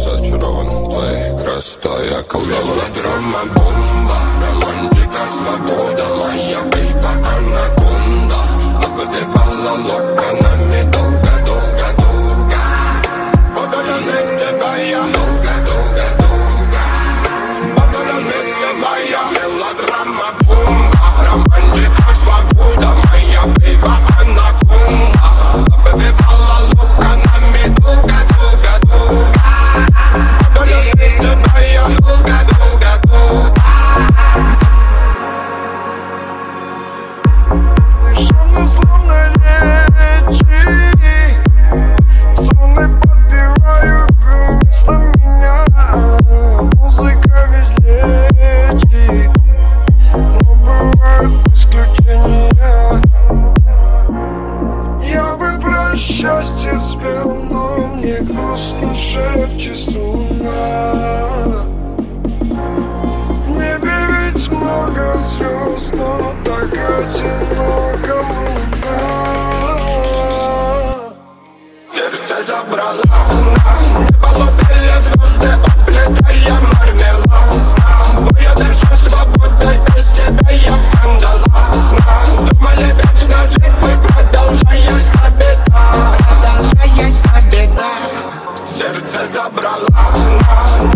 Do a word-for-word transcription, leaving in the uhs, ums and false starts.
зачарован твоей красотой. Я колдован. Мелодрама, бомба, романтика, свобода, моя бейба, анаконда. Обдевала локонами долго-долго-долго. Водолазette моя, долго-долго-долго. Водолазette моя, мелодрама, бомба, романтика, свобода, моя бейба, анаконда. Обдевала локонами долго-долго-долго. Водолазette моя, долго-долго-долго. Лишённый словно речи, струны подпевают вместо меня. Музыка излечит, но бывают исключения. Я бы про счастье спел, но мне грустно шепчет струна. В небе ведь много звезд, но так одиноко луна. Сердце забрала луна, небо лопали звезды, оплетая мармелад. Бою дышу свободой, без тебя я в кандалах. Думали вечно жить мы, продолжаясь на беда. Продолжаясь на беда. Сердце забрала луна,